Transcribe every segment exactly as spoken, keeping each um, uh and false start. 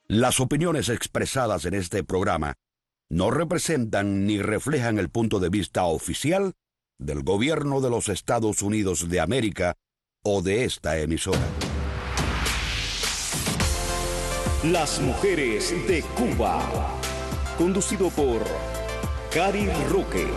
Las opiniones expresadas en este programa no representan ni reflejan el punto de vista oficial del gobierno de los Estados Unidos de América o de esta emisora. Las mujeres de Cuba. Conducido por Cari Roque.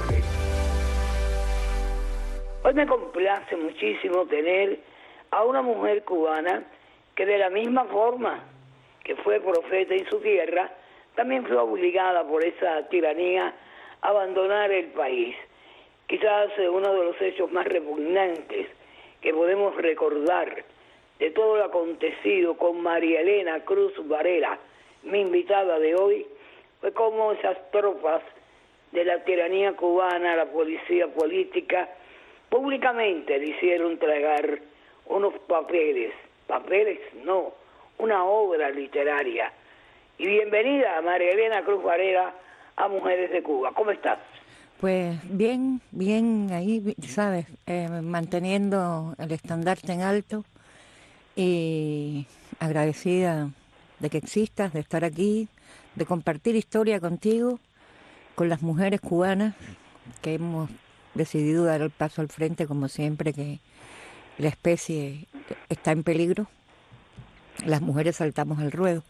Hoy me complace muchísimo tener a una mujer cubana que de la misma forma que fue profeta en su tierra, también fue obligada por esa tiranía a abandonar el país. Quizás uno de los hechos más repugnantes que podemos recordar de todo lo acontecido con María Elena Cruz Varela, mi invitada de hoy, fue como esas tropas de la tiranía cubana, la policía política, públicamente le hicieron tragar unos papeles, papeles no, una obra literaria. Y bienvenida a María Elena Cruz Varela a Mujeres de Cuba. ¿Cómo estás? Pues bien, bien ahí, ¿sabes? Eh, manteniendo el estandarte en alto y agradecida de que existas, de estar aquí, de compartir historia contigo, con las mujeres cubanas que hemos decidido dar el paso al frente, como siempre que la especie está en peligro. Las mujeres saltamos al ruedo.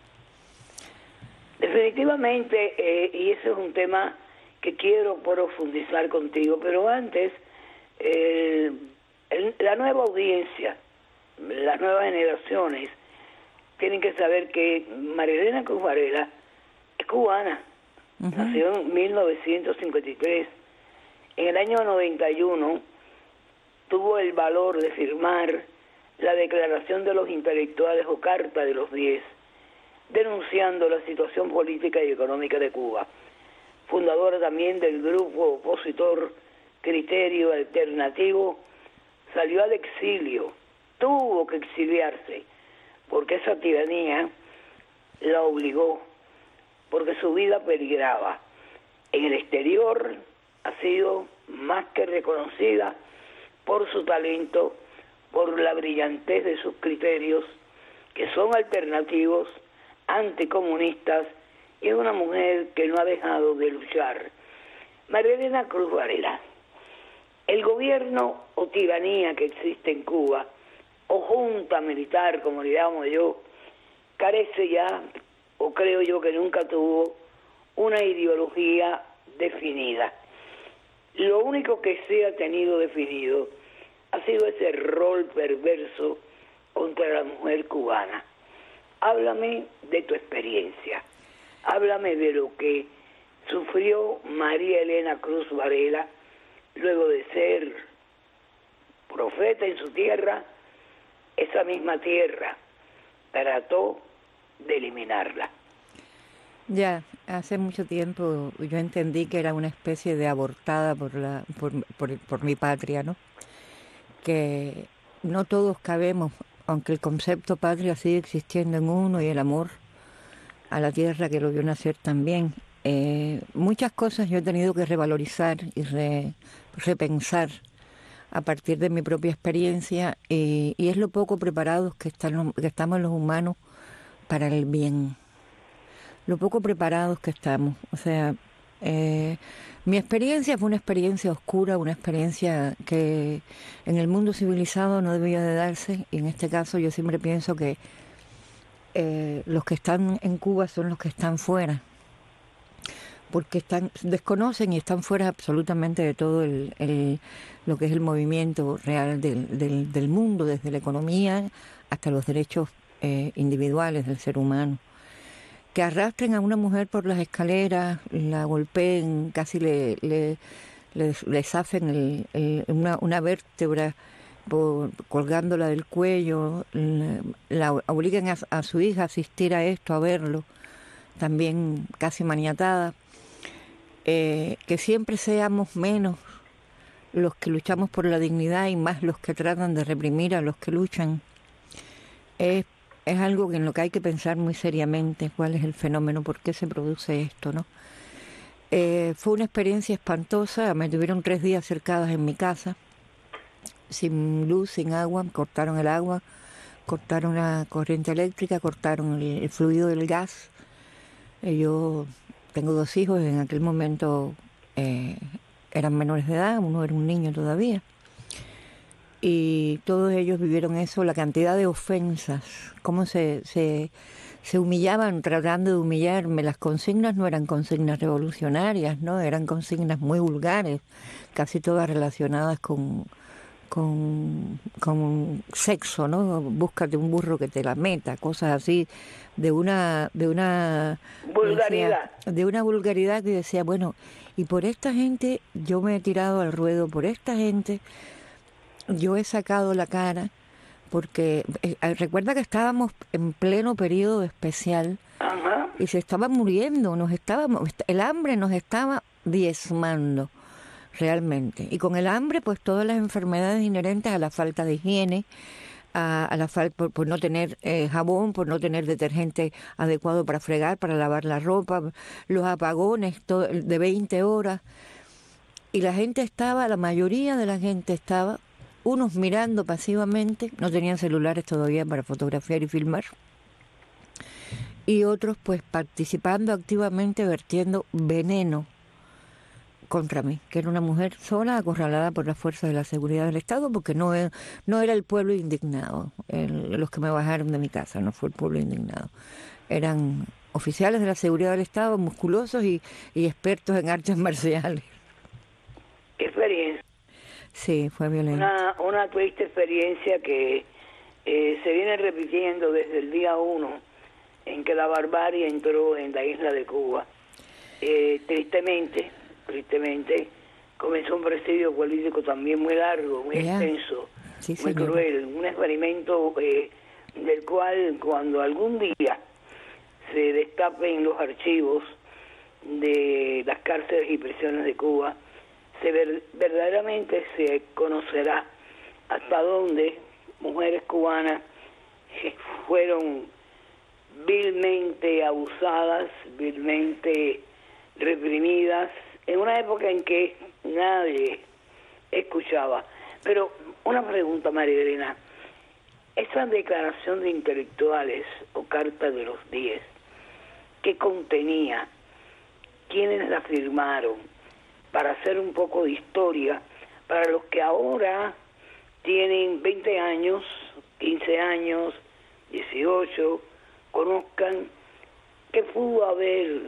Definitivamente, eh, y ese es un tema que quiero profundizar contigo, pero antes, eh, el, la nueva audiencia, las nuevas generaciones, tienen que saber que María Elena Cruz Varela es cubana, uh-huh. Nació en mil novecientos cincuenta y tres. En el año noventa y uno tuvo el valor de firmar la Declaración de los Intelectuales o Carta de los Diez, denunciando la situación política y económica de Cuba. Fundadora también del grupo opositor Criterio Alternativo, salió al exilio, tuvo que exiliarse, porque esa tiranía la obligó, porque su vida peligraba. En el exterior ha sido más que reconocida por su talento, por la brillantez de sus criterios, que son alternativos, anticomunistas, y es una mujer que no ha dejado de luchar. María Elena Cruz Varela, el gobierno o tiranía que existe en Cuba, o junta militar, como le llamo yo, carece ya, o creo yo que nunca tuvo, una ideología definida. Lo único que se ha tenido definido ha sido ese rol perverso contra la mujer cubana. Háblame de tu experiencia, háblame de lo que sufrió María Elena Cruz Varela luego de ser profeta en su tierra. Esa misma tierra trató de eliminarla. Ya, hace mucho tiempo yo entendí que era una especie de abortada por, la, por, por, por mi patria, ¿no? Que no todos cabemos, aunque el concepto patria sigue existiendo en uno y el amor a la tierra que lo vio nacer también. Eh, muchas cosas yo he tenido que revalorizar y re, repensar a partir de mi propia experiencia y, y es lo poco preparados que, están, que estamos los humanos para el bien. Lo poco preparados que estamos. O sea, eh, mi experiencia fue una experiencia oscura, una experiencia que en el mundo civilizado no debía de darse, y en este caso yo siempre pienso que eh, los que están en Cuba son los que están fuera, porque están desconocen y están fuera absolutamente de todo el, el, lo que es el movimiento real del, del, del mundo, desde la economía hasta los derechos eh, individuales del ser humano. Que arrastren a una mujer por las escaleras, la golpeen, casi le, le, le, le zafen el, el, una, una vértebra por, colgándola del cuello, la, la obliguen a, a su hija a asistir a esto, a verlo, también casi maniatada. Eh, que siempre seamos menos los que luchamos por la dignidad y más los que tratan de reprimir a los que luchan. Es Es algo en lo que hay que pensar muy seriamente, cuál es el fenómeno, por qué se produce esto, ¿no? Eh, fue una experiencia espantosa, me tuvieron tres días cercadas en mi casa, sin luz, sin agua, me cortaron el agua, cortaron la corriente eléctrica, cortaron el, el fluido del gas. Eh, yo tengo dos hijos, en aquel momento eh, eran menores de edad, uno era un niño todavía. Y todos ellos vivieron eso, la cantidad de ofensas, cómo se, se, se humillaban tratando de humillarme. Las consignas no eran consignas revolucionarias, ¿no? Eran consignas muy vulgares, casi todas relacionadas con, con, con sexo, ¿no? Búscate un burro que te la meta, cosas así, de una... de una vulgaridad. Decía, de una vulgaridad que decía, bueno, y por esta gente yo me he tirado al ruedo, por esta gente... Yo he sacado la cara porque eh, recuerda que estábamos en pleno periodo especial. Ajá. Y se estaba muriendo, nos estábamos, el hambre nos estaba diezmando realmente. Y con el hambre, pues todas las enfermedades inherentes a la falta de higiene, a, a la falta por, por no tener eh, jabón, por no tener detergente adecuado para fregar, para lavar la ropa, los apagones todo, de veinte horas. Y la gente estaba, la mayoría de la gente estaba, unos mirando pasivamente, no tenían celulares todavía para fotografiar y filmar, y otros pues participando activamente, vertiendo veneno contra mí, que era una mujer sola, acorralada por las fuerzas de la seguridad del Estado, porque no, no era el pueblo indignado, el, los que me bajaron de mi casa, no fue el pueblo indignado, eran oficiales de la seguridad del Estado, musculosos y, y expertos en artes marciales. ¿Qué experiencia? Sí, fue violento. Una, una triste experiencia que eh, se viene repitiendo desde el día uno en que la barbarie entró en la isla de Cuba. Eh, tristemente, tristemente, comenzó un presidio político también muy largo, muy yeah. extenso, sí, muy señora. cruel, un experimento eh, del cual cuando algún día se destapen los archivos de las cárceles y prisiones de Cuba, se ver, verdaderamente se conocerá hasta dónde mujeres cubanas fueron vilmente abusadas, vilmente reprimidas, en una época en que nadie escuchaba. Pero una pregunta, María Elena, esa declaración de intelectuales o Carta de los Diez, ¿qué contenía? ¿Quiénes la firmaron? Para hacer un poco de historia, para los que ahora tienen veinte años, quince años, dieciocho, conozcan qué pudo haber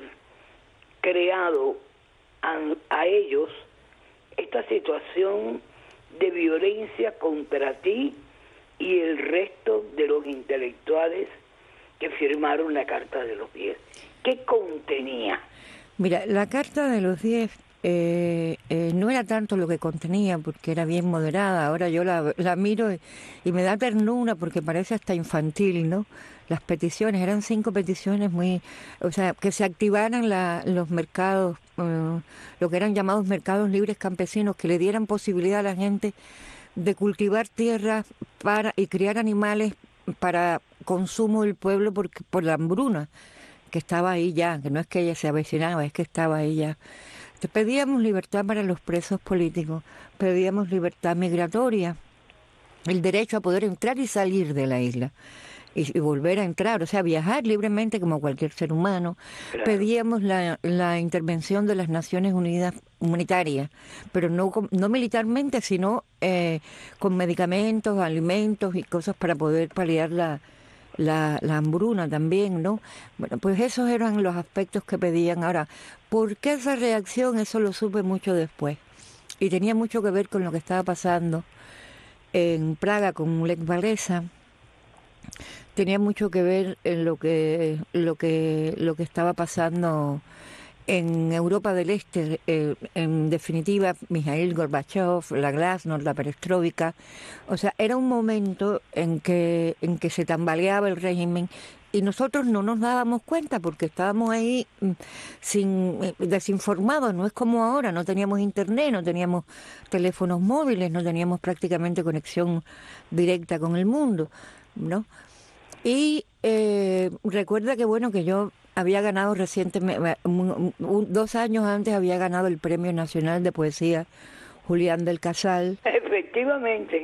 creado a, a ellos esta situación de violencia contra ti y el resto de los intelectuales que firmaron la Carta de los Diez. ¿Qué contenía? Mira, la Carta de los Diez eh, eh, no era tanto lo que contenía, porque era bien moderada. Ahora yo la, la miro y, y me da ternura porque parece hasta infantil, ¿no? Las peticiones, eran cinco peticiones muy... O sea, que se activaran la, los mercados, eh, lo que eran llamados mercados libres campesinos, que le dieran posibilidad a la gente de cultivar tierras para y criar animales para consumo del pueblo por, por la hambruna, que estaba ahí ya, que no es que ella se avecinaba, es que estaba ahí ya. Entonces, pedíamos libertad para los presos políticos, pedíamos libertad migratoria, el derecho a poder entrar y salir de la isla, y, y volver a entrar, o sea, viajar libremente como cualquier ser humano. Claro. Pedíamos la, la intervención de las Naciones Unidas humanitarias, pero no, no militarmente, sino eh, con medicamentos, alimentos y cosas para poder paliar la... La, la hambruna también, ¿no? Bueno, pues esos eran los aspectos que pedían. Ahora, ¿por qué esa reacción? Eso lo supe mucho después. Y tenía mucho que ver con lo que estaba pasando en Praga con Lech Walesa. Tenía mucho que ver en lo que, lo que, lo que estaba pasando en Europa del Este, eh, en definitiva, Mikhail Gorbachev, la Glasnost, la perestroika. O sea, era un momento en que, en que se tambaleaba el régimen y nosotros no nos dábamos cuenta porque estábamos ahí sin desinformados. No es como ahora, no teníamos internet, no teníamos teléfonos móviles, no teníamos prácticamente conexión directa con el mundo, ¿no? Y eh, recuerda que, bueno, que yo había ganado recientemente, un, un, dos años antes había ganado el Premio Nacional de Poesía Julián del Casal. Efectivamente.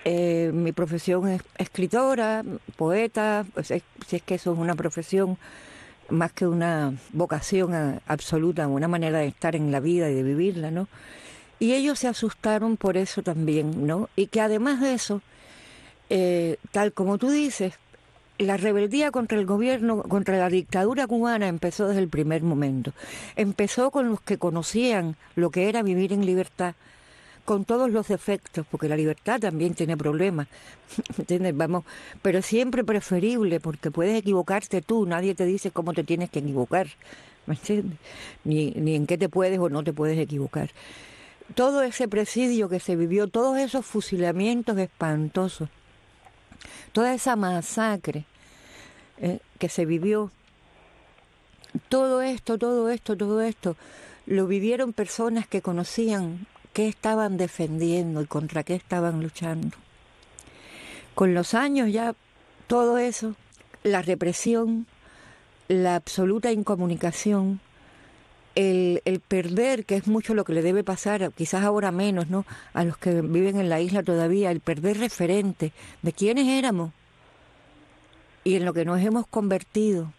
Eh, mi profesión es escritora, poeta, pues es, si es que eso es una profesión más que una vocación a, absoluta, una manera de estar en la vida y de vivirla, ¿no? Y ellos se asustaron por eso también, ¿no? Y que además de eso, eh, tal como tú dices, la rebeldía contra el gobierno, contra la dictadura cubana empezó desde el primer momento. Empezó con los que conocían lo que era vivir en libertad, con todos los defectos, porque la libertad también tiene problemas, ¿entiendes? Vamos, pero siempre preferible, porque puedes equivocarte tú, nadie te dice cómo te tienes que equivocar, ¿me entiendes? Ni, ni en qué te puedes o no te puedes equivocar. Todo ese presidio que se vivió, todos esos fusilamientos espantosos, toda esa masacre eh, que se vivió, todo esto, todo esto, todo esto, lo vivieron personas que conocían qué estaban defendiendo y contra qué estaban luchando. Con los años ya todo eso, la represión, la absoluta incomunicación, el, el perder, que es mucho lo que le debe pasar, quizás ahora menos, ¿no?, a los que viven en la isla todavía, el perder referente de quiénes éramos y en lo que nos hemos convertido.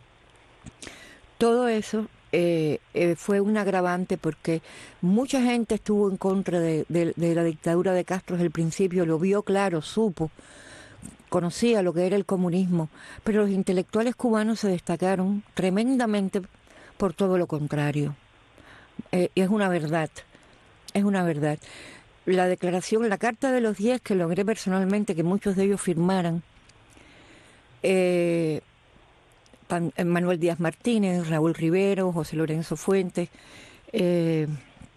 Todo eso Eh, eh, fue un agravante porque mucha gente estuvo en contra de, de, de la dictadura de Castro desde el principio, lo vio claro, supo, conocía lo que era el comunismo, pero los intelectuales cubanos se destacaron tremendamente por todo lo contrario. Eh, y es una verdad, es una verdad. La declaración, la Carta de los Diez, que logré personalmente que muchos de ellos firmaran, eh, Manuel Díaz Martínez, Raúl Rivero, José Lorenzo Fuentes, eh,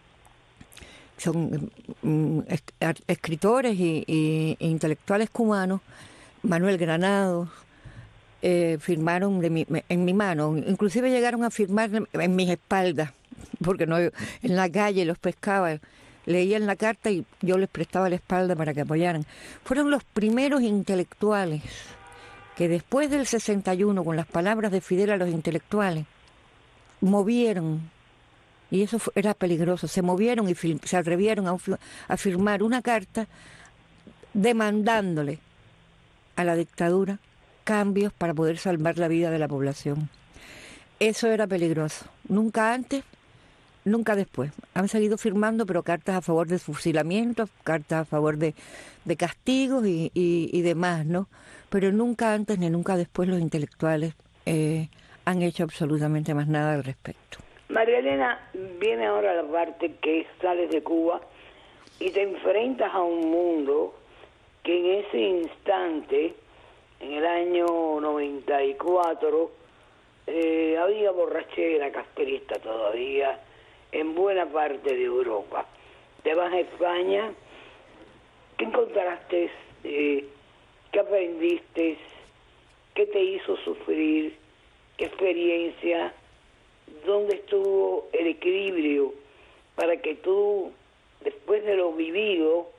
son mm, escritores y, y, e intelectuales cubanos, Manuel Granados, eh, firmaron de mi, en mi mano, inclusive llegaron a firmar en mis espaldas, porque no en la calle los pescaba, leían la carta y yo les prestaba la espalda para que apoyaran. Fueron los primeros intelectuales que después del sesenta y uno, con las palabras de Fidel a los intelectuales, movieron, y eso fue, era peligroso, se movieron y fil, se atrevieron a, a firmar una carta demandándole a la dictadura cambios para poder salvar la vida de la población. Eso era peligroso. Nunca antes, nunca después. Han seguido firmando, pero cartas a favor de fusilamientos, cartas a favor de, de castigos y, y, y demás, ¿no? Pero nunca antes ni nunca después los intelectuales eh, han hecho absolutamente más nada al respecto. María Elena, viene ahora la parte que sales de Cuba y te enfrentas a un mundo que en ese instante, en el año noventa y cuatro, eh, había borrachera castrista todavía en buena parte de Europa. Te vas a España, ¿qué encontraste? Eh, ¿Qué aprendiste? ¿Qué te hizo sufrir? ¿Qué experiencia? ¿Dónde estuvo el equilibrio para que tú, después de lo vivido,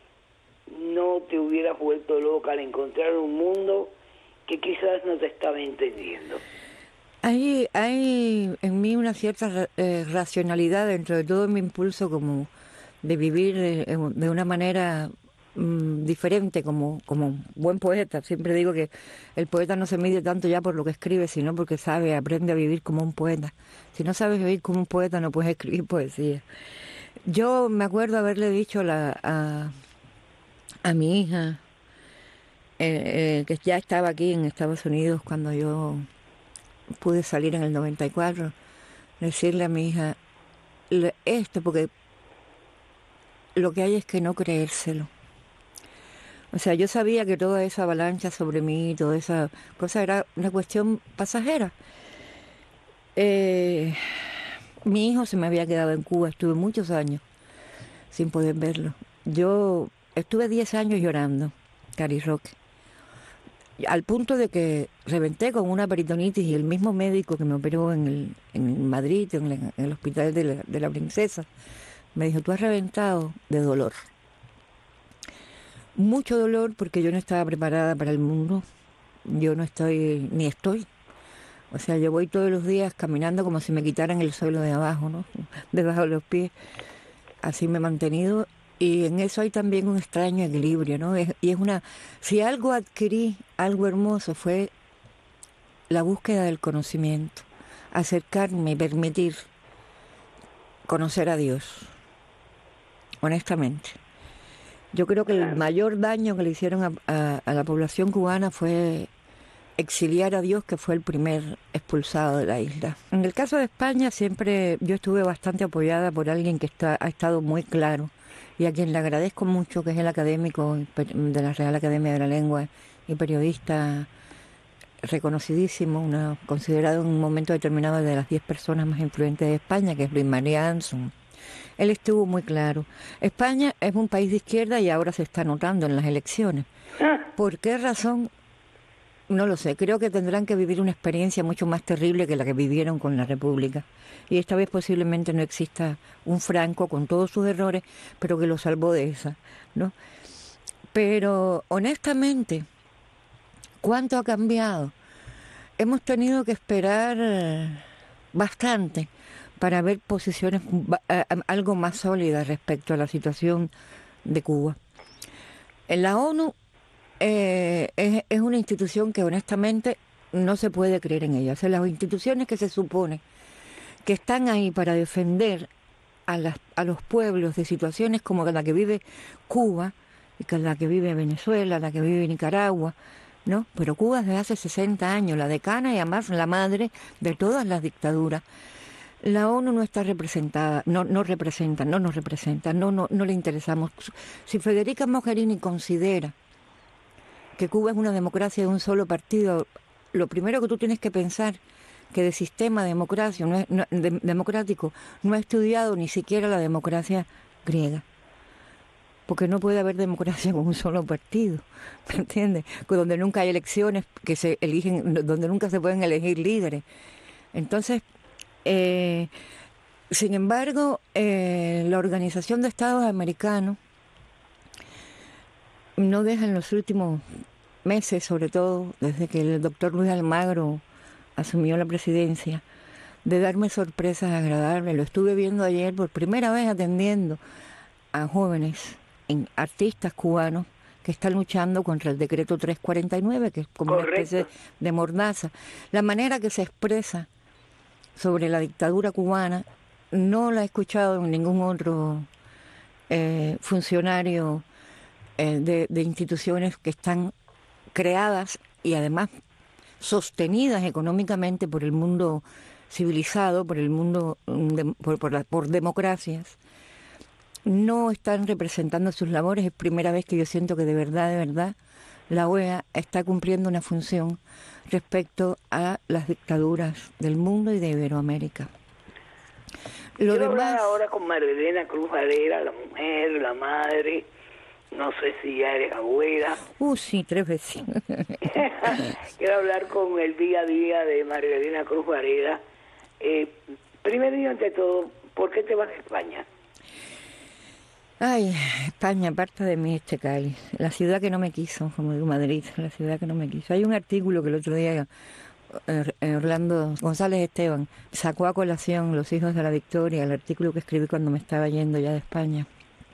no te hubieras vuelto loca al encontrar un mundo que quizás no te estaba entendiendo? Hay, hay en mí una cierta eh, racionalidad dentro de todo mi impulso como de vivir de, de una manera mmm, diferente como, como buen poeta. Siempre digo que el poeta no se mide tanto ya por lo que escribe, sino porque sabe, aprende a vivir como un poeta. Si no sabes vivir como un poeta, no puedes escribir poesía. Yo me acuerdo haberle dicho a, la, a, a mi hija, eh, eh, que ya estaba aquí en Estados Unidos cuando yo pude salir en el noventa y cuatro, decirle a mi hija esto, porque lo que hay es que no creérselo. O sea, yo sabía que toda esa avalancha sobre mí, toda esa cosa era una cuestión pasajera. Eh, mi hijo se me había quedado en Cuba, estuve muchos años sin poder verlo. Yo estuve diez años llorando, Cari Roque, al punto de que reventé con una peritonitis y el mismo médico que me operó en, el, en Madrid, en, la, en el hospital de la, de la Princesa, me dijo, tú has reventado de dolor. Mucho dolor porque yo no estaba preparada para el mundo, yo no estoy, ni estoy. O sea, yo voy todos los días caminando como si me quitaran el suelo de abajo, ¿no? Debajo de los pies. Así me he mantenido Y en eso hay también un extraño equilibrio, ¿no? Es- y es una, si algo adquirí, algo hermoso, fue la búsqueda del conocimiento, acercarme y permitir conocer a Dios, honestamente. Yo creo que el mayor daño que le hicieron a, a- a la población cubana fue exiliar a Dios, que fue el primer expulsado de la isla. En el caso de España, siempre yo estuve bastante apoyada por alguien que está, ha estado muy claro y a quien le agradezco mucho, que es el académico de la Real Academia de la Lengua y periodista reconocidísimo, una, considerado en un momento determinado de las diez personas más influyentes de España, que es Luis María Anson. Él estuvo muy claro. España es un país de izquierda y ahora se está notando en las elecciones. ¿Por qué razón? No lo sé. Creo que tendrán que vivir una experiencia mucho más terrible que la que vivieron con la República. Y esta vez posiblemente no exista un Franco con todos sus errores, pero que lo salvó de esa, ¿no? Pero honestamente, ¿cuánto ha cambiado? Hemos tenido que esperar eh, bastante para ver posiciones ba- eh, algo más sólidas respecto a la situación de Cuba. En la ONU eh, es, es una institución que honestamente no se puede creer en ella. O sea, las instituciones que se supone que están ahí para defender a, las, a los pueblos de situaciones como la que vive Cuba, y que la que vive Venezuela, la que vive Nicaragua, ¿no? Pero Cuba desde hace sesenta años, la decana y además la madre de todas las dictaduras. La ONU no está representada, no, no representa, no nos representa, no, no, no le interesamos. Si Federica Mogherini considera que Cuba es una democracia de un solo partido, lo primero que tú tienes que pensar que de sistema democracia, no es, no, de, democrático no ha estudiado ni siquiera la democracia griega. Porque no puede haber democracia con un solo partido, ¿me entiendes? Donde nunca hay elecciones que se eligen, donde nunca se pueden elegir líderes. Entonces, eh, sin embargo, eh, la Organización de Estados Americanos no deja en los últimos meses, sobre todo desde que el doctor Luis Almagro asumió la presidencia, de darme sorpresas agradables. Lo estuve viendo ayer por primera vez atendiendo a jóvenes, en, artistas cubanos que están luchando contra el decreto trescientos cuarenta y nueve, que es como Correcto. una especie de mordaza. La manera que se expresa sobre la dictadura cubana no la he escuchado en ningún otro eh, funcionario eh, de, de instituciones que están creadas y además sostenidas económicamente por el mundo civilizado, por el mundo, de, por, por, la, por democracias. No están representando sus labores. Es primera vez que yo siento que de verdad, de verdad, la O E A está cumpliendo una función respecto a las dictaduras del mundo y de Iberoamérica. Lo Quiero demás, hablar ahora con Marilena Cruz Varela, la mujer, la madre, no sé si ya eres abuela. uh, sí, tres veces. Quiero hablar con el día a día de Marilena Cruz Varela. Eh, primero y ante todo, ¿por qué te vas a España? Ay, España, parte de mí este cáliz. La ciudad que no me quiso, como digo, Madrid, la ciudad que no me quiso. Hay un artículo que el otro día eh, Orlando González Esteban sacó a colación Los hijos de la Victoria, el artículo que escribí cuando me estaba yendo ya de España.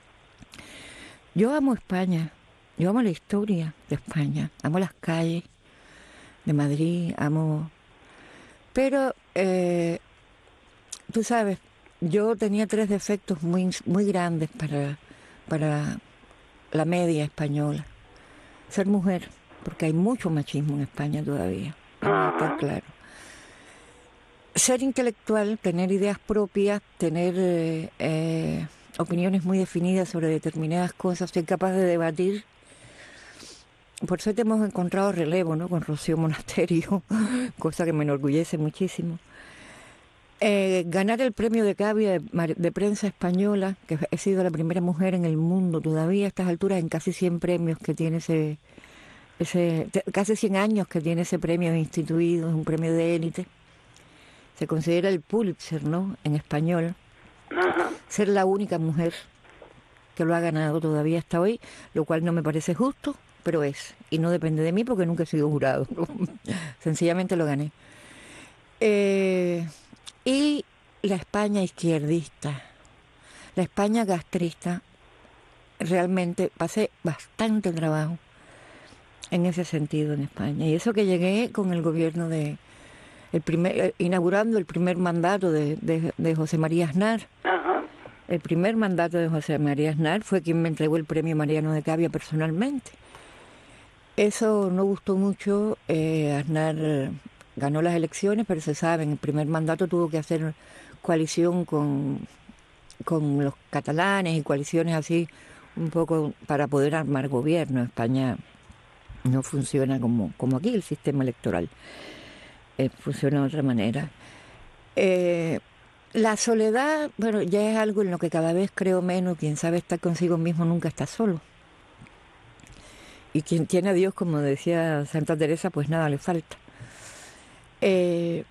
Yo amo España, yo amo la historia de España, amo las calles de Madrid, amo... Pero, eh, tú sabes, yo tenía tres defectos muy, muy grandes para, para la media española. Ser mujer, porque hay mucho machismo en España todavía, vamos a estar claro. Ser intelectual, tener ideas propias, tener eh, eh, opiniones muy definidas sobre determinadas cosas, ser capaz de debatir. Por suerte hemos encontrado relevo, ¿no? Con Rocío Monasterio, cosa que me enorgullece muchísimo. Eh, ganar el premio de Cavia de, de prensa española, que he sido la primera mujer en el mundo todavía a estas alturas en casi cien premios que tiene ese, ese casi cien años que tiene ese premio instituido, es un premio de élite. Se considera el Pulitzer, ¿no? En español. Ajá. Ser la única mujer que lo ha ganado todavía hasta hoy, lo cual no me parece justo, pero es. Y no depende de mí porque nunca he sido jurado. Sencillamente lo gané. Eh... Y la España izquierdista, la España gastrista, realmente pasé bastante trabajo en ese sentido en España. Y eso que llegué con el gobierno de, el primer, inaugurando el primer mandato de, de, de José María Aznar. Ajá. El primer mandato de José María Aznar fue quien me entregó el premio Mariano de Cavia personalmente. Eso no gustó mucho. eh, Aznar ganó las elecciones, pero se sabe, en el primer mandato tuvo que hacer coalición con, con los catalanes y coaliciones así un poco para poder armar gobierno. España no funciona como, como aquí el sistema electoral, eh, funciona de otra manera. Eh, la soledad, bueno, ya es algo en lo que cada vez creo menos. Quien sabe estar consigo mismo nunca está solo. Y quien tiene a Dios, como decía Santa Teresa, pues nada le falta. Eh,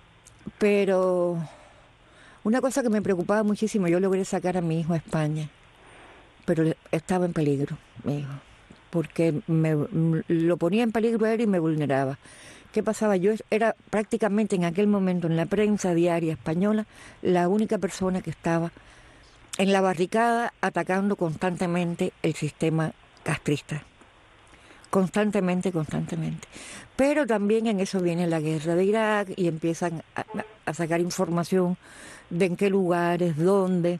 pero una cosa que me preocupaba muchísimo, yo logré sacar a mi hijo a España, pero estaba en peligro, mi hijo, porque me, lo ponía en peligro a él y me vulneraba. ¿Qué pasaba? Yo era prácticamente en aquel momento en la prensa diaria española la única persona que estaba en la barricada atacando constantemente el sistema castrista. Constantemente, constantemente. Pero también en eso viene la guerra de Irak y empiezan a, a sacar información de en qué lugares, dónde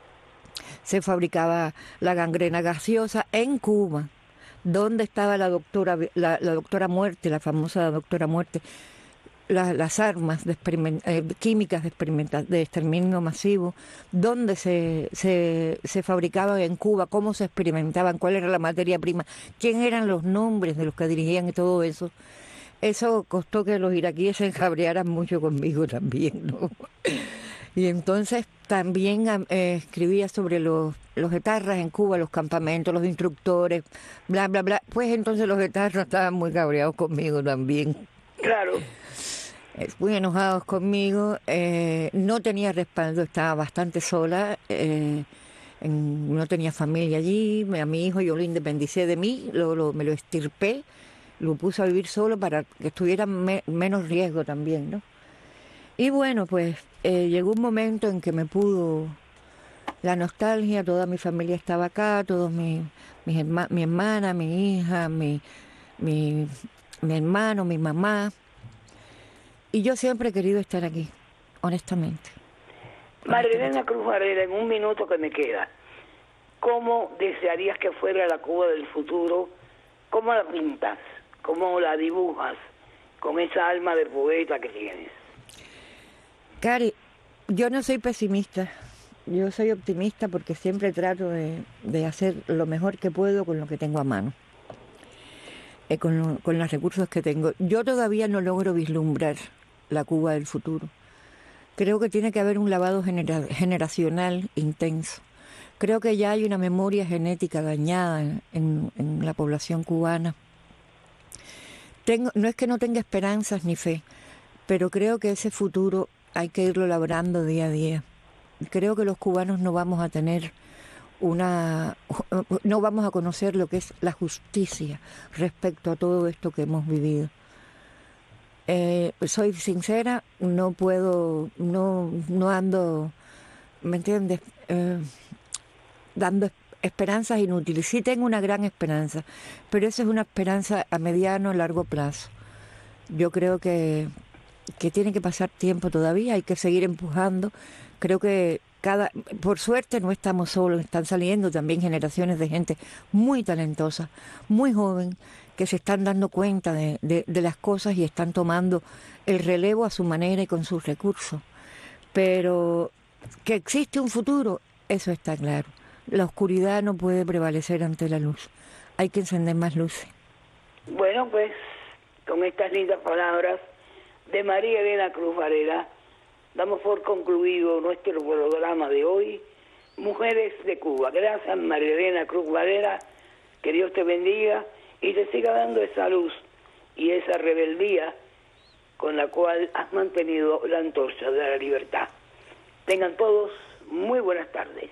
se fabricaba la gangrena gaseosa en Cuba, dónde estaba la doctora, la, la doctora Muerte, la famosa doctora Muerte, la, las armas de experiment, eh, químicas de, de exterminio masivo, dónde se, se, se fabricaban en Cuba, cómo se experimentaban, cuál era la materia prima, quién eran los nombres de los que dirigían y todo eso. Eso costó que los iraquíes se encabrearan mucho conmigo también, ¿no? Y entonces también eh, escribía sobre los, los etarras en Cuba, los campamentos, los instructores, bla, bla, bla. Pues entonces los etarras estaban muy cabreados conmigo también. Claro. Muy enojados conmigo. Eh, no tenía respaldo, estaba bastante sola. Eh, en, no tenía familia allí. A mi hijo yo lo independicé de mí, lo, lo, me lo extirpé, lo puse a vivir solo para que estuviera me, menos riesgo también, ¿no? Y bueno, pues eh, llegó un momento en que me pudo la nostalgia. Toda mi familia estaba acá, todos mis, mis herma, mi hermana, mi hija, mi, mi, mi hermano, mi mamá. Y yo siempre he querido estar aquí, honestamente. María Elena Cruz Varela, en un minuto que me queda, ¿cómo desearías que fuera la Cuba del futuro? ¿Cómo la pintas? ¿Cómo la dibujas con esa alma de poeta que tienes? Cari, yo no soy pesimista, yo soy optimista porque siempre trato de, de hacer lo mejor que puedo con lo que tengo a mano, eh, con, lo, con los recursos que tengo. Yo todavía no logro vislumbrar la Cuba del futuro. Creo que tiene que haber un lavado genera, generacional intenso. Creo que ya hay una memoria genética dañada en, en, en la población cubana. Tengo, no es que no tenga esperanzas ni fe, pero creo que ese futuro hay que irlo labrando día a día. Creo que los cubanos no vamos a tener una, no vamos a conocer lo que es la justicia respecto a todo esto que hemos vivido. Eh, soy sincera, no puedo, no, no ando, ¿me entiendes? Eh, dando esperanzas inútiles. Sí tengo una gran esperanza, pero esa es una esperanza a mediano, largo plazo. Yo creo que que tiene que pasar tiempo todavía, hay que seguir empujando. Creo que cada, por suerte no estamos solos, están saliendo también generaciones de gente muy talentosa, muy joven, que se están dando cuenta de, de, de las cosas y están tomando el relevo a su manera y con sus recursos. Pero que existe un futuro, eso está claro. La oscuridad no puede prevalecer ante la luz, hay que encender más luces. Bueno, pues con estas lindas palabras de María Elena Cruz Varela, damos por concluido nuestro programa de hoy, Mujeres de Cuba. Gracias, María Elena Cruz Varela, que Dios te bendiga y te siga dando esa luz y esa rebeldía con la cual has mantenido la antorcha de la libertad. Tengan todos muy buenas tardes.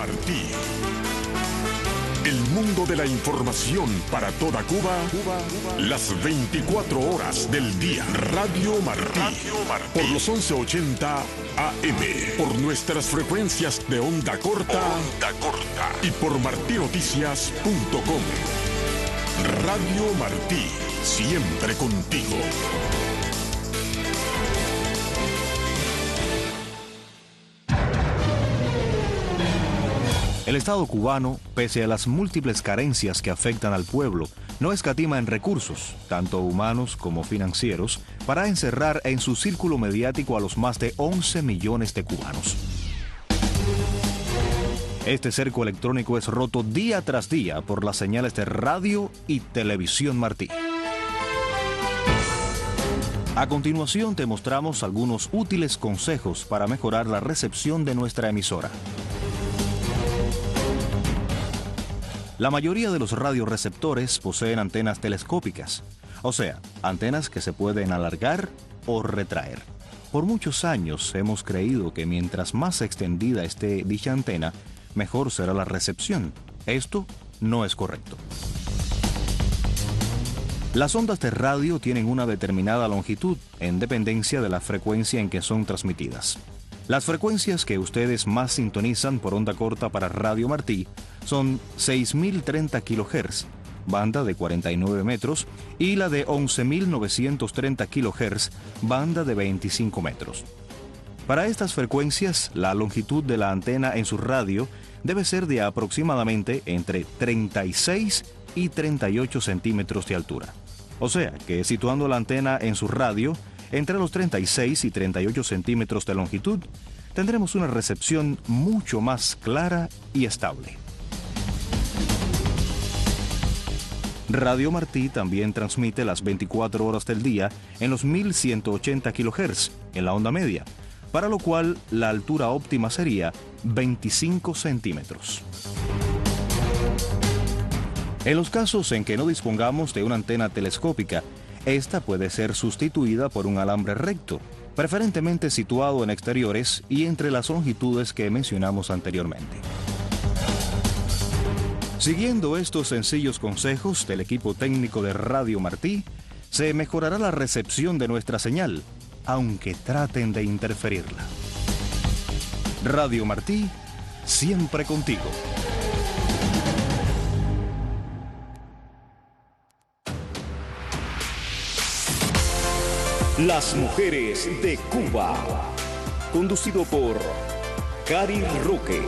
Martí. El mundo de la información para toda Cuba, las veinticuatro horas del día. Radio Martí, Radio Martí. Por los once ochenta A M, por nuestras frecuencias de onda corta, onda corta y por martí noticias punto com. Radio Martí, siempre contigo. El Estado cubano, pese a las múltiples carencias que afectan al pueblo, no escatima en recursos, tanto humanos como financieros, para encerrar en su círculo mediático a los más de once millones de cubanos. Este cerco electrónico es roto día tras día por las señales de radio y televisión Martí. A continuación te mostramos algunos útiles consejos para mejorar la recepción de nuestra emisora. La mayoría de los radioreceptores poseen antenas telescópicas, o sea, antenas que se pueden alargar o retraer. Por muchos años hemos creído que mientras más extendida esté dicha antena, mejor será la recepción. Esto no es correcto. Las ondas de radio tienen una determinada longitud en dependencia de la frecuencia en que son transmitidas. Las frecuencias que ustedes más sintonizan por onda corta para Radio Martí son seis mil treinta kilohertz, banda de cuarenta y nueve metros, y la de once mil novecientos treinta kilohertz, banda de veinticinco metros. Para estas frecuencias, la longitud de la antena en su radio debe ser de aproximadamente entre treinta y seis y treinta y ocho centímetros de altura. O sea que situando la antena en su radio entre los treinta y seis y treinta y ocho centímetros de longitud, tendremos una recepción mucho más clara y estable. Radio Martí también transmite las veinticuatro horas del día en los mil ciento ochenta kilohertz en la onda media, para lo cual la altura óptima sería veinticinco centímetros. En los casos en que no dispongamos de una antena telescópica, esta puede ser sustituida por un alambre recto, preferentemente situado en exteriores y entre las longitudes que mencionamos anteriormente. Siguiendo estos sencillos consejos del equipo técnico de Radio Martí, se mejorará la recepción de nuestra señal, aunque traten de interferirla. Radio Martí, siempre contigo. Las mujeres de Cuba. Conducido por Cari Roque.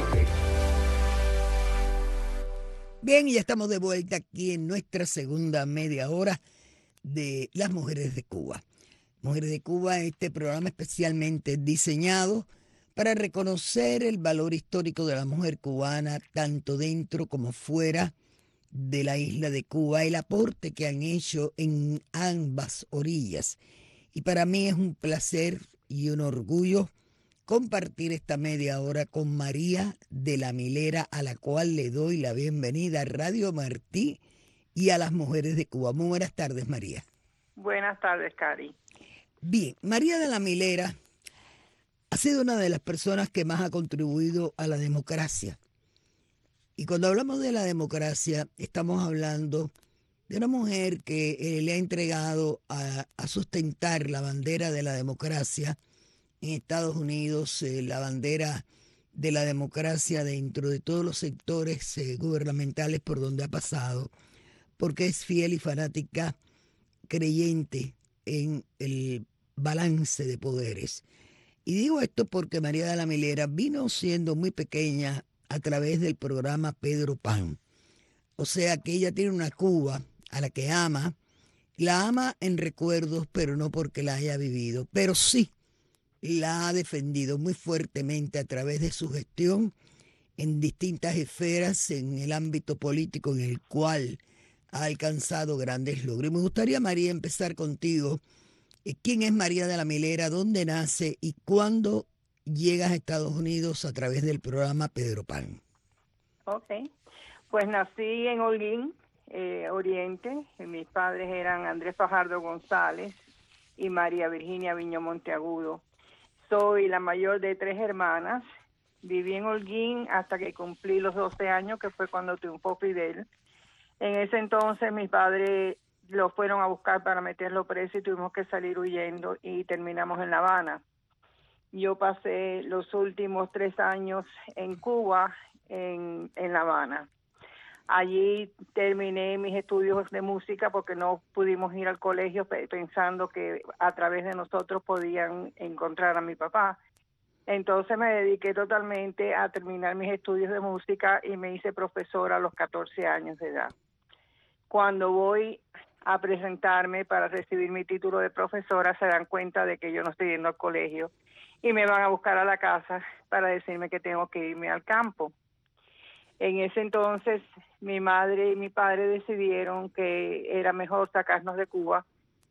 Bien, y ya estamos de vuelta aquí en nuestra segunda media hora de Las Mujeres de Cuba. Mujeres de Cuba, este programa especialmente diseñado para reconocer el valor histórico de la mujer cubana, tanto dentro como fuera de la isla de Cuba, el aporte que han hecho en ambas orillas. Y para mí es un placer y un orgullo compartir esta media hora con María de la Milera, a la cual le doy la bienvenida a Radio Martí y a las Mujeres de Cuba. Muy buenas tardes, María. Buenas tardes, Cari. Bien, María de la Milera ha sido una de las personas que más ha contribuido a la democracia. Y cuando hablamos de la democracia, estamos hablando de una mujer que eh, le ha entregado a, a sustentar la bandera de la democracia en Estados Unidos, eh, la bandera de la democracia dentro de todos los sectores eh, gubernamentales por donde ha pasado, porque es fiel y fanática, creyente en el balance de poderes. Y digo esto porque María de la Milera vino siendo muy pequeña a través del programa Pedro Pan. O sea que ella tiene una Cuba a la que ama, la ama en recuerdos, pero no porque la haya vivido, pero sí la ha defendido muy fuertemente a través de su gestión en distintas esferas en el ámbito político en el cual ha alcanzado grandes logros. Y me gustaría, María, empezar contigo. ¿Quién es María de la Milera? ¿Dónde nace? ¿Y cuándo llegas a Estados Unidos a través del programa Pedro Pan? Ok, pues nací en Holguín, eh, Oriente. Mis padres eran Andrés Fajardo González y María Virginia Viño Monteagudo. Soy la mayor de tres hermanas Viví en Holguín hasta que cumplí los doce años, que fue cuando triunfó Fidel. En ese entonces mis padres lo fueron a buscar para meterlo preso y tuvimos que salir huyendo y terminamos en La Habana. Yo pasé los últimos tres años en Cuba, en, en La Habana. Allí terminé mis estudios de música porque no pudimos ir al colegio pensando que a través de nosotros podían encontrar a mi papá. Entonces me dediqué totalmente a terminar mis estudios de música y me hice profesora a los catorce años de edad. Cuando voy a presentarme para recibir mi título de profesora, se dan cuenta de que yo no estoy yendo al colegio y me van a buscar a la casa para decirme que tengo que irme al campo. En ese entonces, mi madre y mi padre decidieron que era mejor sacarnos de Cuba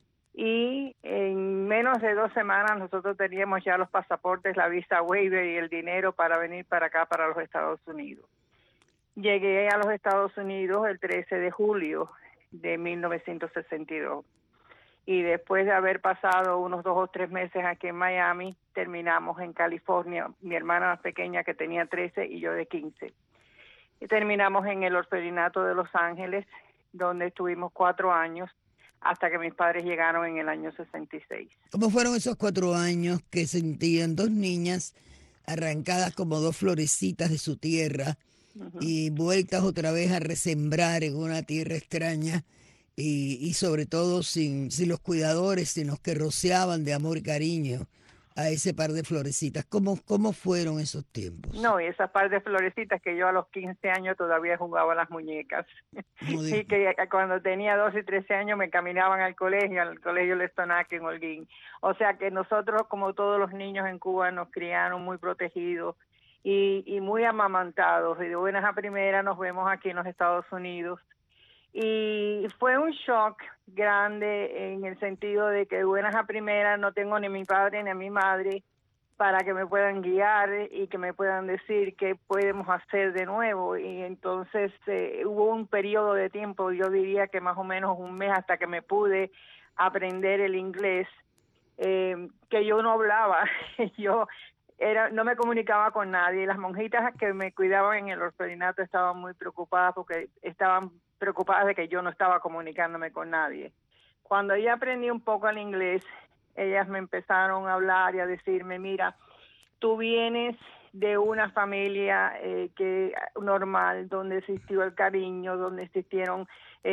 y en menos de dos semanas nosotros teníamos ya los pasaportes, la visa waiver y el dinero para venir para acá, para los Estados Unidos. Llegué a los Estados Unidos el trece de julio de mil novecientos sesenta y dos y después de haber pasado unos dos o tres meses aquí en Miami, terminamos en California, mi hermana más pequeña que tenía trece y yo de quince. Y terminamos en el orfelinato de Los Ángeles, donde estuvimos cuatro años, hasta que mis padres llegaron en el año sesenta y seis. ¿Cómo fueron esos cuatro años que sentían dos niñas arrancadas como dos florecitas de su tierra uh-huh. y vueltas otra vez a resembrar en una tierra extraña y, y sobre todo sin, sin los cuidadores, sino que rociaban de amor y cariño a ese par de florecitas? ¿Cómo, cómo fueron esos tiempos? No, y esas par de florecitas que yo a los quince años todavía jugaba a las muñecas. Y que cuando tenía doce y trece años me caminaban al colegio, al colegio Lestonaque en Holguín. O sea que nosotros, como todos los niños en Cuba, nos criaron muy protegidos y, y muy amamantados. Y de buenas a primeras nos vemos aquí en los Estados Unidos. Y fue un shock grande en el sentido de que de buenas a primeras no tengo ni a mi padre ni a mi madre para que me puedan guiar y que me puedan decir qué podemos hacer de nuevo. Y entonces eh, hubo un periodo de tiempo, yo diría que más o menos un mes, hasta que me pude aprender el inglés, eh, que yo no hablaba. yo era no me comunicaba con nadie. Las monjitas que me cuidaban en el orfelinato estaban muy preocupadas porque estaban preocupadas de que yo no estaba comunicándome con nadie. Cuando ya aprendí un poco el inglés, ellas me empezaron a hablar y a decirme, mira, tú vienes de una familia eh, que normal, donde existió el cariño, donde existieron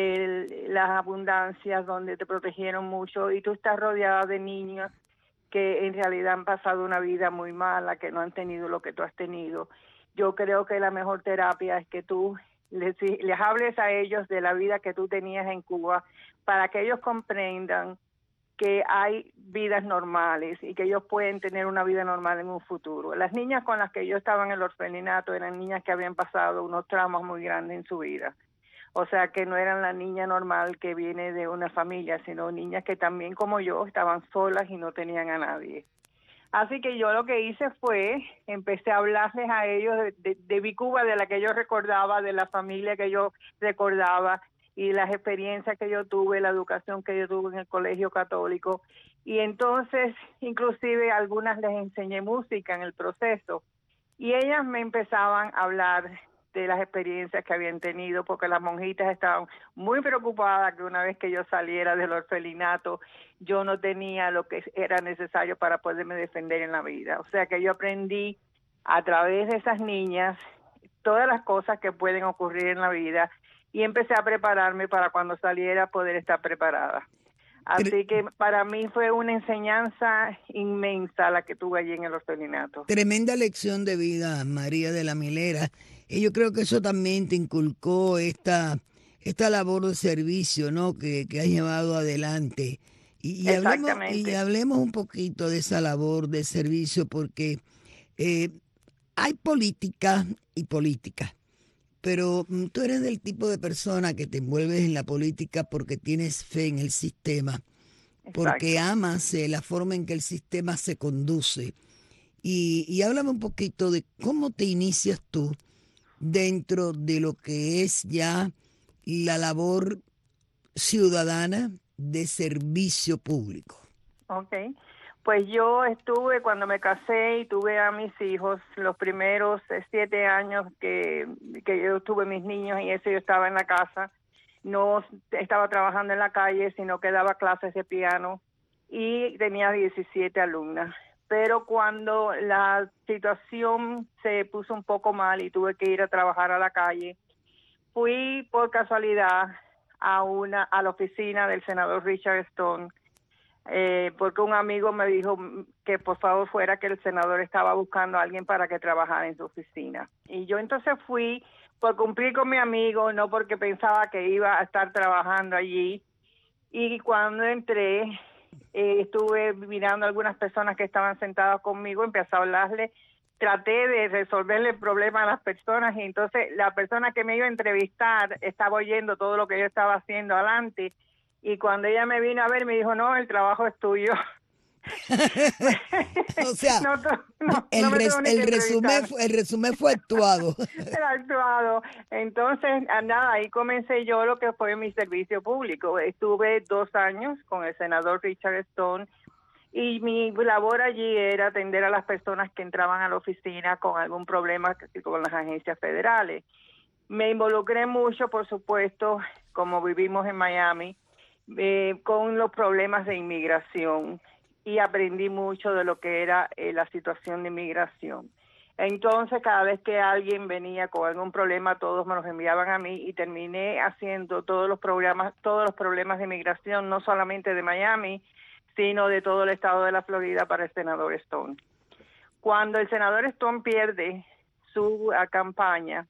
el, las abundancias, donde te protegieron mucho, y tú estás rodeada de niños que en realidad han pasado una vida muy mala, que no han tenido lo que tú has tenido. Yo creo que la mejor terapia es que tú Les, les hables a ellos de la vida que tú tenías en Cuba para que ellos comprendan que hay vidas normales y que ellos pueden tener una vida normal en un futuro. Las niñas con las que yo estaba en el orfelinato eran niñas que habían pasado unos traumas muy grandes en su vida. O sea, que no eran la niña normal que viene de una familia, sino niñas que también como yo estaban solas y no tenían a nadie. Así que yo lo que hice fue, empecé a hablarles a ellos de, de, de mi Cuba, de la que yo recordaba, de la familia que yo recordaba y las experiencias que yo tuve, la educación que yo tuve en el colegio católico. Y entonces, inclusive, algunas les enseñé música en el proceso. Y ellas me empezaban a hablar de las experiencias que habían tenido, porque las monjitas estaban muy preocupadas que una vez que yo saliera del orfelinato, yo no tenía lo que era necesario para poderme defender en la vida. O sea que yo aprendí a través de esas niñas todas las cosas que pueden ocurrir en la vida y empecé a prepararme para cuando saliera poder estar preparada. Así que para mí fue una enseñanza inmensa la que tuve allí en el orfelinato. Tremenda lección de vida, María de la Milera. Y yo creo que eso también te inculcó esta, esta labor de servicio, ¿no? que, que has llevado adelante. Y, y, hablemos, y hablemos un poquito de esa labor de servicio, porque eh, hay política y política. Pero tú eres del tipo de persona que te envuelves en la política porque tienes fe en el sistema, porque Exacto. amas eh, la forma en que el sistema se conduce. Y, y háblame un poquito de cómo te inicias tú dentro de lo que es ya la labor ciudadana de servicio público. Ok. Pues yo estuve, cuando me casé y tuve a mis hijos, los primeros eh, siete años que, que yo tuve mis niños y eso, yo estaba en la casa, no estaba trabajando en la calle, sino que daba clases de piano y tenía diecisiete alumnas. Pero cuando la situación se puso un poco mal y tuve que ir a trabajar a la calle, fui por casualidad a una a la oficina del senador Richard Stone, eh, porque un amigo me dijo que por favor fuera, que el senador estaba buscando a alguien para que trabajara en su oficina. Y yo entonces fui por cumplir con mi amigo, no porque pensaba que iba a estar trabajando allí. Y cuando entré, eh, estuve mirando a algunas personas que estaban sentadas conmigo, empecé a hablarle, traté de resolverle el problema a las personas, y entonces la persona que me iba a entrevistar estaba oyendo todo lo que yo estaba haciendo adelante, y cuando ella me vino a ver me dijo, no, el trabajo es tuyo. O sea, no, no, el, no res, el, resumen fue, el resumen fue actuado. Era actuado. Entonces, nada, ahí comencé yo lo que fue mi servicio público. Estuve dos años con el senador Richard Stone, y mi labor allí era atender a las personas que entraban a la oficina con algún problema con las agencias federales. Me involucré mucho, por supuesto, como vivimos en Miami, eh, con los problemas de inmigración, y aprendí mucho de lo que era eh, la situación de inmigración. Entonces, cada vez que alguien venía con algún problema, todos me los enviaban a mí, y terminé haciendo todos los programas, todos los problemas de inmigración, no solamente de Miami, sino de todo el estado de la Florida para el senador Stone. Cuando el senador Stone pierde su uh, campaña,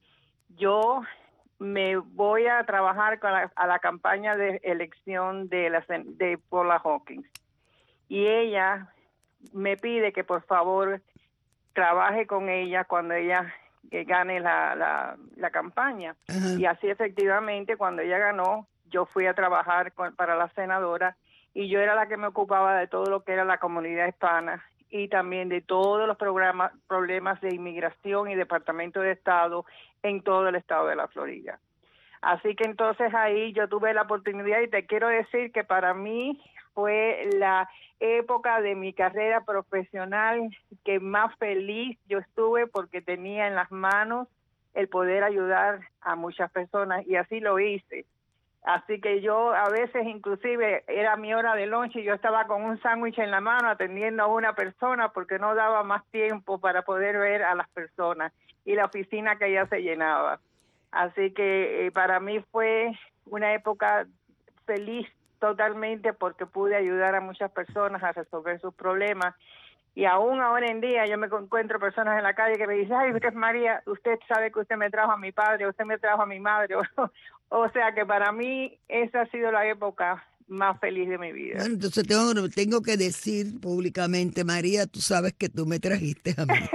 yo me voy a trabajar con la, a la campaña de elección de, la, de Paula Hawkins. Y ella me pide que por favor trabaje con ella cuando ella eh, gane la, la, la campaña. Uh-huh. Y así efectivamente, cuando ella ganó, yo fui a trabajar con, para la senadora, y yo era la que me ocupaba de todo lo que era la comunidad hispana, y también de todos los programas, problemas de inmigración y Departamento de Estado en todo el estado de la Florida. Así que entonces ahí yo tuve la oportunidad, y te quiero decir que para mí fue la época de mi carrera profesional que más feliz yo estuve, porque tenía en las manos el poder ayudar a muchas personas, y así lo hice. Así que yo a veces, inclusive, era mi hora de lunch y yo estaba con un sándwich en la mano atendiendo a una persona, porque no daba más tiempo para poder ver a las personas, y la oficina que ya se llenaba. Así que eh, para mí fue una época feliz totalmente, porque pude ayudar a muchas personas a resolver sus problemas. Y aún ahora en día yo me encuentro personas en la calle que me dicen, ay, usted María, usted sabe que usted me trajo a mi padre, usted me trajo a mi madre. O sea que para mí esa ha sido la época más feliz de mi vida. Bueno, entonces tengo, tengo que decir públicamente, María, tú sabes que tú me trajiste a mí.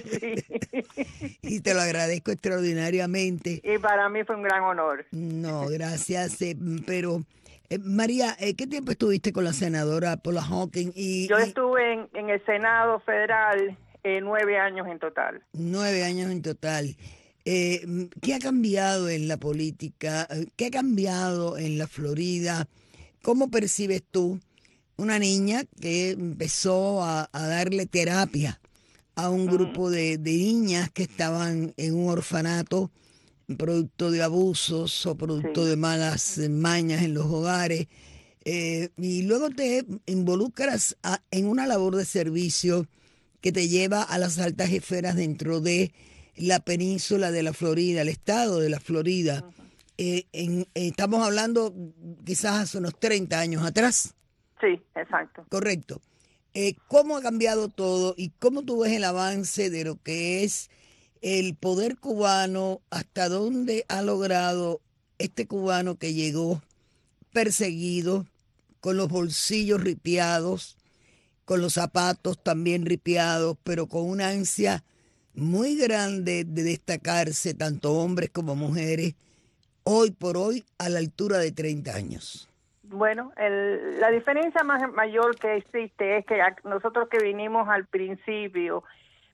Sí. Y te lo agradezco extraordinariamente. Y para mí fue un gran honor. No, gracias, eh, pero... Eh, María, eh, ¿qué tiempo estuviste con la senadora Paula Hawkins? Y, Yo y... estuve en, en el Senado Federal eh, nueve años en total. Nueve años en total. Eh, ¿Qué ha cambiado en la política? ¿Qué ha cambiado en la Florida? ¿Cómo percibes tú una niña que empezó a, a darle terapia a un grupo de, de niñas que estaban en un orfanato, producto de abusos o producto sí. de malas mañas en los hogares, eh, y luego te involucras a, en una labor de servicio que te lleva a las altas esferas dentro de la península de la Florida, el estado de la Florida. Uh-huh. eh, en, eh, estamos hablando quizás hace unos treinta años atrás. Sí, exacto. Correcto. Eh, ¿Cómo ha cambiado todo y cómo tú ves el avance de lo que es el poder cubano, hasta dónde ha logrado este cubano que llegó perseguido, con los bolsillos ripiados, con los zapatos también ripiados, pero con una ansia muy grande de destacarse, tanto hombres como mujeres, hoy por hoy a la altura de treinta años? Bueno, el, la diferencia más mayor que existe es que nosotros que vinimos al principio,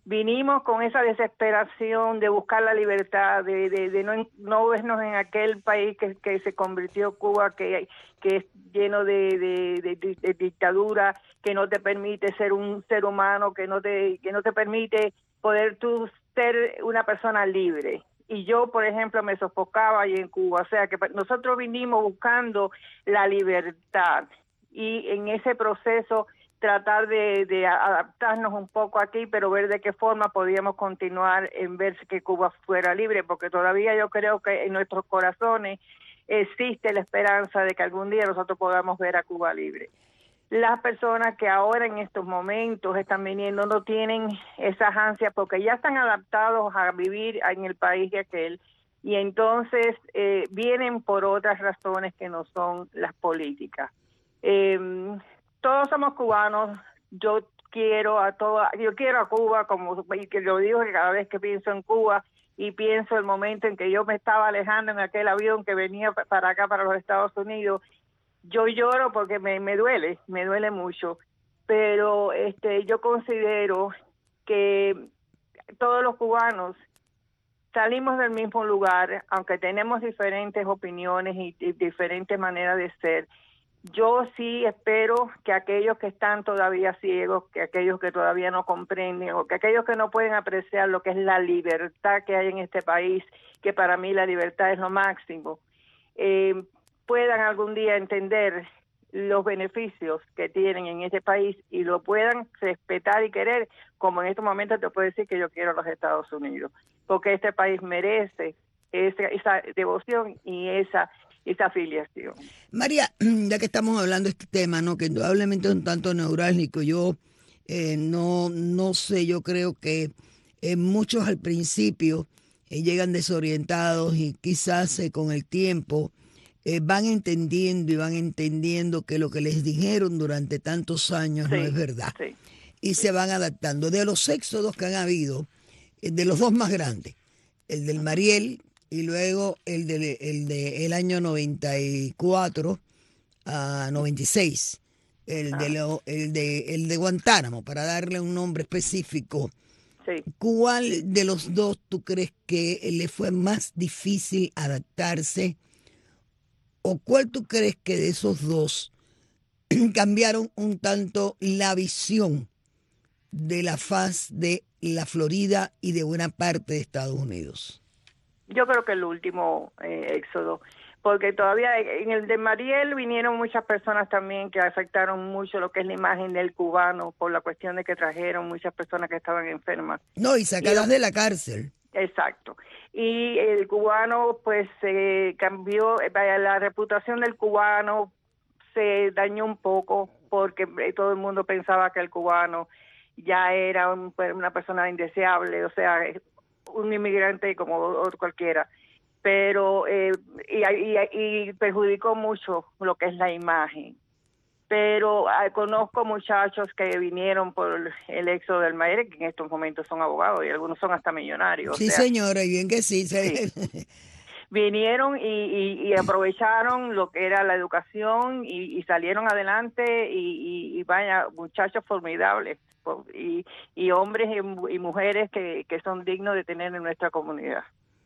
vinimos con esa desesperación de buscar la libertad, de, de, de no, no vernos en aquel país que, que se convirtió Cuba, que, que es lleno de, de, de, de, de dictadura, que no te permite ser un ser humano, que no te, que no te permite poder tú ser una persona libre. Y yo, por ejemplo, me sofocaba ahí en Cuba. O sea, que nosotros vinimos buscando la libertad y en ese proceso tratar de, de adaptarnos un poco aquí, pero ver de qué forma podíamos continuar en ver que Cuba fuera libre, porque todavía yo creo que en nuestros corazones existe la esperanza de que algún día nosotros podamos ver a Cuba libre. Las personas que ahora en estos momentos están viniendo no tienen esas ansias porque ya están adaptados a vivir en el país de aquel, y entonces eh, vienen por otras razones que no son las políticas. Eh, todos somos cubanos. Yo quiero a toda, yo quiero a Cuba, como y que lo digo que cada vez que pienso en Cuba y pienso el momento en que yo me estaba alejando en aquel avión que venía para acá, para los Estados Unidos, yo lloro porque me, me duele, me duele mucho, pero este yo considero que todos los cubanos salimos del mismo lugar, aunque tenemos diferentes opiniones y, y diferentes maneras de ser. Yo sí espero que aquellos que están todavía ciegos, que aquellos que todavía no comprenden, o que aquellos que no pueden apreciar lo que es la libertad que hay en este país, que para mí la libertad es lo máximo, eh, puedan algún día entender los beneficios que tienen en este país y lo puedan respetar y querer, como en estos momentos te puedo decir que yo quiero a los Estados Unidos, porque este país merece esa, esa devoción y esa esa afiliación. María, ya que estamos hablando de este tema, ¿no?, que indudablemente es un tanto neurálgico, yo eh, no, no sé, yo creo que eh, muchos al principio eh, llegan desorientados y quizás eh, con el tiempo eh, van entendiendo y van entendiendo que lo que les dijeron durante tantos años sí, no es verdad. Sí, y sí. se van adaptando. De los éxodos que han habido, eh, de los dos más grandes, el del Mariel y luego el de el de el año noventa y cuatro a noventa y seis, el ah. de lo, el de el de Guantánamo, para darle un nombre específico. Sí. ¿Cuál de los dos tú crees que le fue más difícil adaptarse, o cuál tú crees que de esos dos cambiaron un tanto la visión de la faz de la Florida y de buena parte de Estados Unidos? Yo creo que el último eh, éxodo, porque todavía en el de Mariel vinieron muchas personas también que afectaron mucho lo que es la imagen del cubano, por la cuestión de que trajeron muchas personas que estaban enfermas. No, y sacadas y, de la cárcel. Exacto. Y el cubano, pues, se eh, cambió, eh, la reputación del cubano se dañó un poco, porque eh, todo el mundo pensaba que el cubano ya era un, una persona indeseable, o sea, un inmigrante como otro cualquiera, pero eh, y, y, y perjudicó mucho lo que es la imagen. Pero eh, conozco muchachos que vinieron por el éxodo del Maire, que en estos momentos son abogados y algunos son hasta millonarios. Sí, o sea, señora, y bien que sí. sí. sí. Vinieron y, y, y aprovecharon lo que era la educación y, y salieron adelante y, y, y vaya, muchachos formidables. Y, y hombres y, y mujeres que, que son dignos de tener en nuestra comunidad.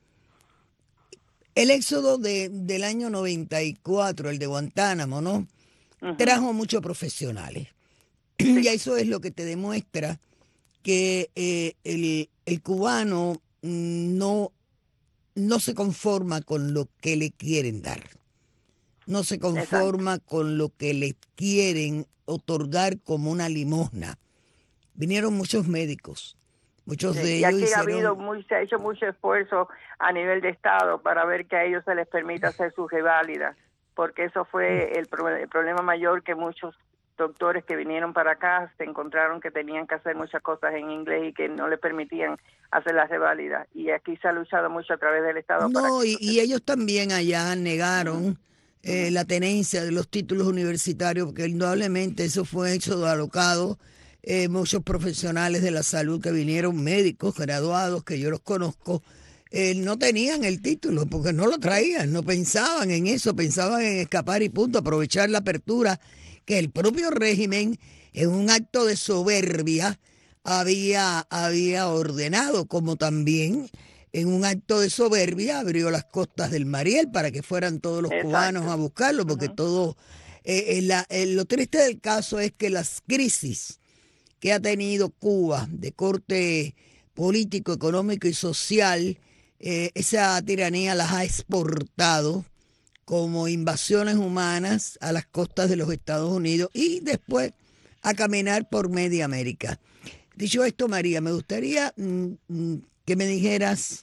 El éxodo de, del año noventa y cuatro, el de Guantánamo, ¿no? Uh-huh. Trajo muchos profesionales. Sí. Y eso es lo que te demuestra que eh, el, el cubano no, no se conforma con lo que le quieren dar. No se conforma Exacto. con lo que le quieren otorgar como una limosna. Vinieron muchos médicos, muchos sí, de ellos. Y aquí hicieron... ha habido muy, se ha hecho mucho esfuerzo a nivel de Estado para ver que a ellos se les permita hacer sus reválidas, porque eso fue el, pro, el problema mayor, que muchos doctores que vinieron para acá se encontraron que tenían que hacer muchas cosas en inglés y que no les permitían hacer las reválidas. Y aquí se ha luchado mucho a través del Estado. No, para y, que... y ellos también allá negaron uh-huh. eh, uh-huh. la tenencia de los títulos universitarios, porque indudablemente eso fue hecho de alocado. Eh, muchos profesionales de la salud que vinieron, médicos graduados que yo los conozco, eh, no tenían el título porque no lo traían, no pensaban en eso, pensaban en escapar y punto, aprovechar la apertura que el propio régimen, en un acto de soberbia, había, había ordenado, como también en un acto de soberbia abrió las costas del Mariel para que fueran todos los Exacto. cubanos a buscarlo, porque uh-huh. todo, eh, eh, la, eh, lo triste del caso es que las crisis que ha tenido Cuba de corte político, económico y social, eh, esa tiranía las ha exportado como invasiones humanas a las costas de los Estados Unidos y después a caminar por media América. Dicho esto, María, me gustaría mm, que me dijeras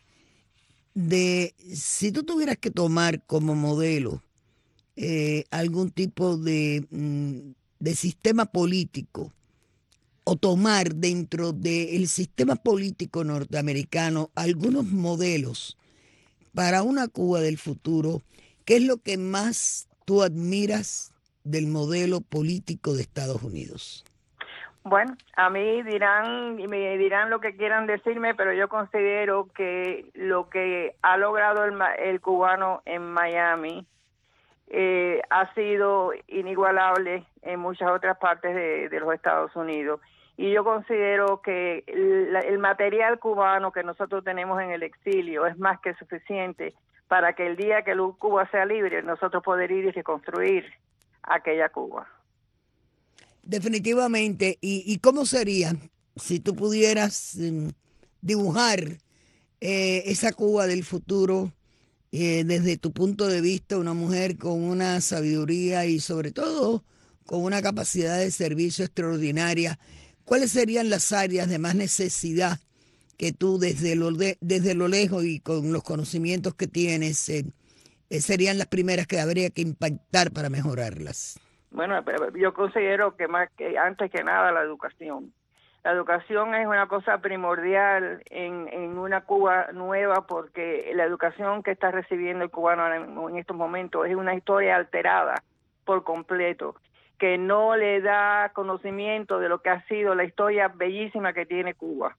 de si tú tuvieras que tomar como modelo eh, algún tipo de, mm, de sistema político o tomar dentro del sistema político norteamericano algunos modelos para una Cuba del futuro, ¿qué es lo que más tú admiras del modelo político de Estados Unidos? Bueno, a mí dirán y me dirán lo que quieran decirme, pero yo considero que lo que ha logrado el, el cubano en Miami eh, ha sido inigualable en muchas otras partes de, de los Estados Unidos. Y yo considero que el, el material cubano que nosotros tenemos en el exilio es más que suficiente para que el día que Cuba sea libre, nosotros poder ir y reconstruir aquella Cuba. Definitivamente. ¿Y, y cómo sería si tú pudieras eh, dibujar eh, esa Cuba del futuro eh, desde tu punto de vista, una mujer con una sabiduría y sobre todo con una capacidad de servicio extraordinaria? ¿Cuáles serían las áreas de más necesidad que tú desde lo, de, desde lo lejos y con los conocimientos que tienes eh, eh, serían las primeras que habría que impactar para mejorarlas? Bueno, yo considero que más que antes que nada la educación. La educación es una cosa primordial en, en una Cuba nueva, porque la educación que está recibiendo el cubano en, en estos momentos es una historia alterada por completo, que no le da conocimiento de lo que ha sido la historia bellísima que tiene Cuba.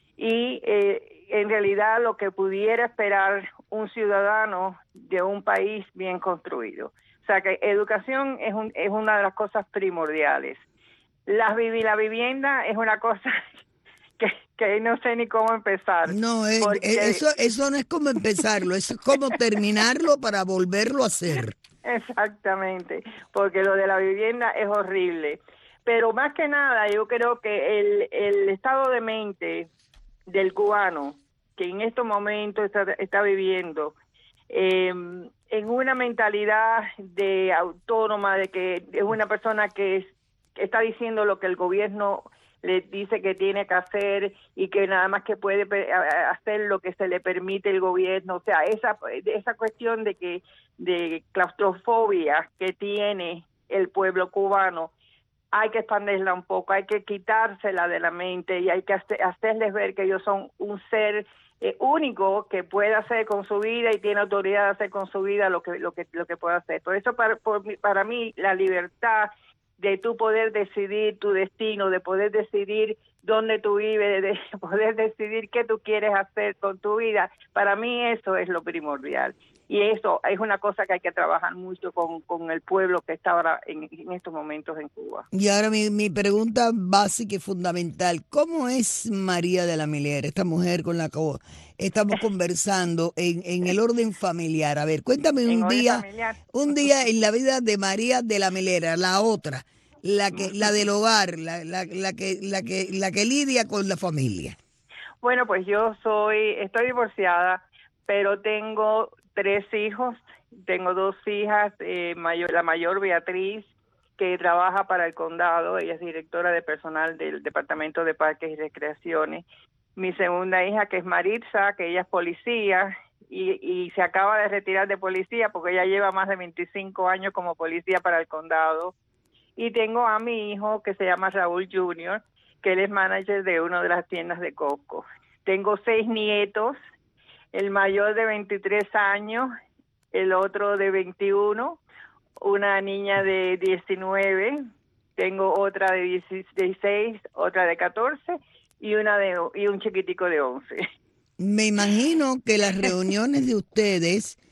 Y eh, en realidad lo que pudiera esperar un ciudadano de un país bien construido. O sea que educación es, un, es una de las cosas primordiales. La, la vivienda es una cosa que, que no sé ni cómo empezar. No, es, porque... eso, eso no es como empezarlo, eso es como terminarlo para volverlo a hacer. Exactamente, porque lo de la vivienda es horrible. Pero más que nada, yo creo que el, el estado de mente del cubano, que en estos momentos está, está viviendo, eh, en una mentalidad de autónoma, de que es una persona que es, está diciendo lo que el gobierno le dice que tiene que hacer y que nada más que puede hacer lo que se le permite el gobierno. O sea, esa esa cuestión de que de claustrofobia que tiene el pueblo cubano, hay que expandirla un poco, hay que quitársela de la mente y hay que hacerles ver que ellos son un ser eh, único que puede hacer con su vida y tiene autoridad de hacer con su vida lo que lo que lo que puede hacer. Por eso para, por, para mí la libertad de tú poder decidir tu destino, de poder decidir dónde tú vives, de poder decidir qué tú quieres hacer con tu vida, para mí eso es lo primordial. Y eso es una cosa que hay que trabajar mucho con, con el pueblo que está ahora en, en estos momentos en Cuba. Y ahora mi, mi pregunta básica y fundamental, ¿cómo es María de la Milera, esta mujer con la que estamos conversando en, en el orden familiar? A ver, cuéntame un día, familiar. un día en la vida de María de la Milera, la otra, la que, la del hogar, la, la, la que, la que, la que lidia con la familia. Bueno, pues yo soy, estoy divorciada, pero tengo tres hijos, tengo dos hijas, eh, mayor, la mayor Beatriz, que trabaja para el condado, ella es directora de personal del Departamento de Parques y Recreaciones. Mi segunda hija, que es Maritza, que ella es policía y, y se acaba de retirar de policía porque ella lleva más de veinticinco años como policía para el condado. Y tengo a mi hijo, que se llama Raúl junior, que él es manager de una de las tiendas de Costco. Tengo seis nietos, el mayor de veintitrés años, el otro de veintiuno, una niña de diecinueve, tengo otra de dieciséis, otra de catorce y una de y un chiquitico de once. Me imagino que las reuniones de ustedes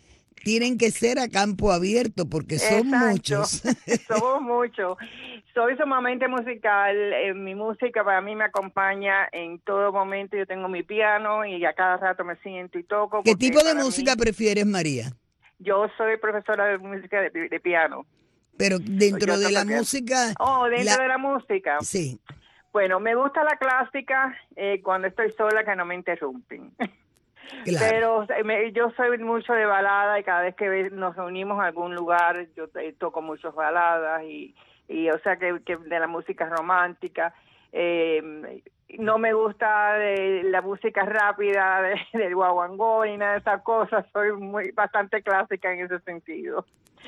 tienen que ser a campo abierto porque son Exacto. muchos. Somos muchos. Soy sumamente musical. Eh, mi música para mí me acompaña en todo momento. Yo tengo mi piano y a cada rato me siento y toco. ¿Qué tipo de para música mí, prefieres, María? Yo soy profesora de música de, de piano. Pero dentro Yo de la piano. música... Oh, dentro la... de la música. Sí. Bueno, me gusta la clásica eh, cuando estoy sola, que no me interrumpen. Claro. Pero me, yo soy mucho de balada y cada vez que nos reunimos en algún lugar, yo eh, toco muchas baladas y, y o sea, que, que de la música romántica. Eh, no me gusta de la música rápida, de, del guaguancó y nada de esas cosas. Soy muy bastante clásica en ese sentido.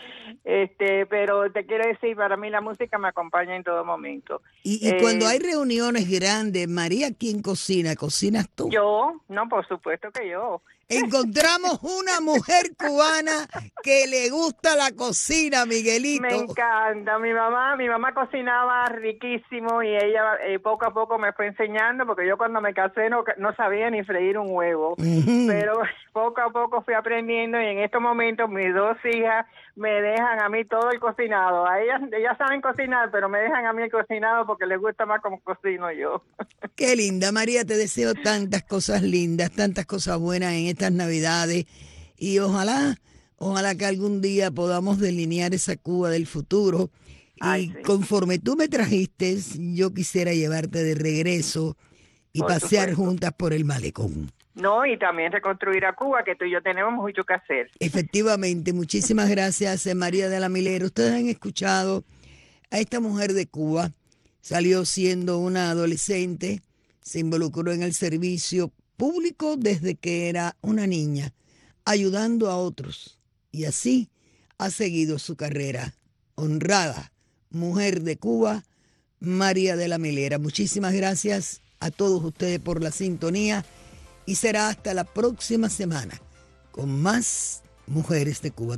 Este, pero te quiero decir, para mí la música me acompaña en todo momento. Y, y eh, cuando hay reuniones grandes, María, ¿quién cocina? ¿Cocinas tú? Yo, no, por supuesto que yo. Encontramos una mujer cubana que le gusta la cocina, Miguelito. Me encanta. Mi mamá, mi mamá cocinaba riquísimo y ella eh, poco a poco me fue enseñando, porque yo cuando me casé no, no sabía ni freír un huevo. Uh-huh. Pero poco a poco fui aprendiendo y en estos momentos mis dos hijas me dejan a mí todo el cocinado. A ellas, ellas saben cocinar, pero me dejan a mí el cocinado porque les gusta más como cocino yo. Qué linda, María. Te deseo tantas cosas lindas, tantas cosas buenas en estas Navidades y ojalá, ojalá que algún día podamos delinear esa Cuba del futuro. Ay, y sí. Conforme tú me trajiste, yo quisiera llevarte de regreso y por pasear supuesto. juntas por el malecón. No, y también reconstruir a Cuba, que tú y yo tenemos mucho que hacer. Efectivamente, muchísimas gracias, María de la Milera. Ustedes han escuchado a esta mujer de Cuba, salió siendo una adolescente, se involucró en el servicio público desde que era una niña, ayudando a otros, y así ha seguido su carrera. Honrada mujer de Cuba, María de la Milera. Muchísimas gracias a todos ustedes por la sintonía y será hasta la próxima semana con más Mujeres de Cuba.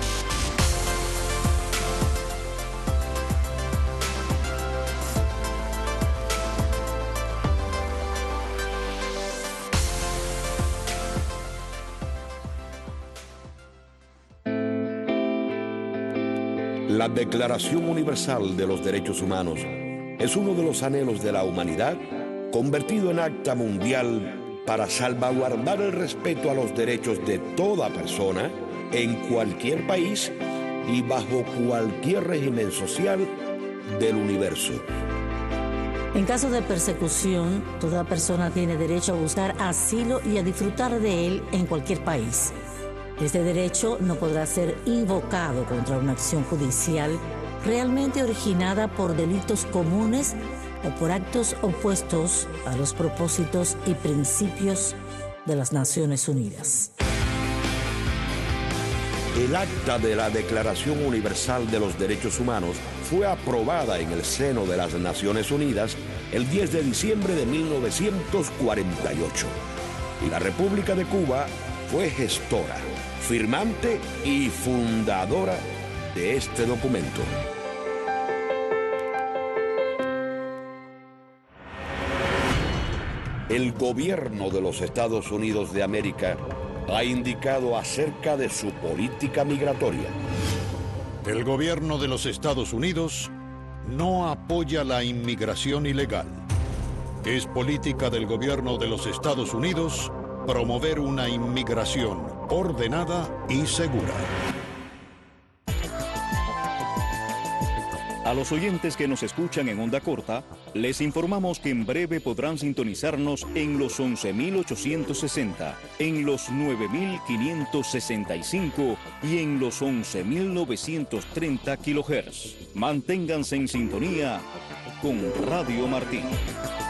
La Declaración Universal de los Derechos Humanos es uno de los anhelos de la humanidad convertido en acta mundial para salvaguardar el respeto a los derechos de toda persona en cualquier país y bajo cualquier régimen social del universo. En caso de persecución, toda persona tiene derecho a buscar asilo y a disfrutar de él en cualquier país. Este derecho no podrá ser invocado contra una acción judicial realmente originada por delitos comunes o por actos opuestos a los propósitos y principios de las Naciones Unidas. El acta de la Declaración Universal de los Derechos Humanos fue aprobada en el seno de las Naciones Unidas el diez de diciembre de mil novecientos cuarenta y ocho. Y la República de Cuba fue gestora, firmante y fundadora de este documento. El gobierno de los Estados Unidos de América ha indicado acerca de su política migratoria. El gobierno de los Estados Unidos no apoya la inmigración ilegal. Es política del gobierno de los Estados Unidos promover una inmigración ordenada y segura. A los oyentes que nos escuchan en onda corta, les informamos que en breve podrán sintonizarnos en los once mil ochocientos sesenta, en los nueve mil quinientos sesenta y cinco y en los once mil novecientos treinta kilohertz. Manténganse en sintonía con Radio Martí.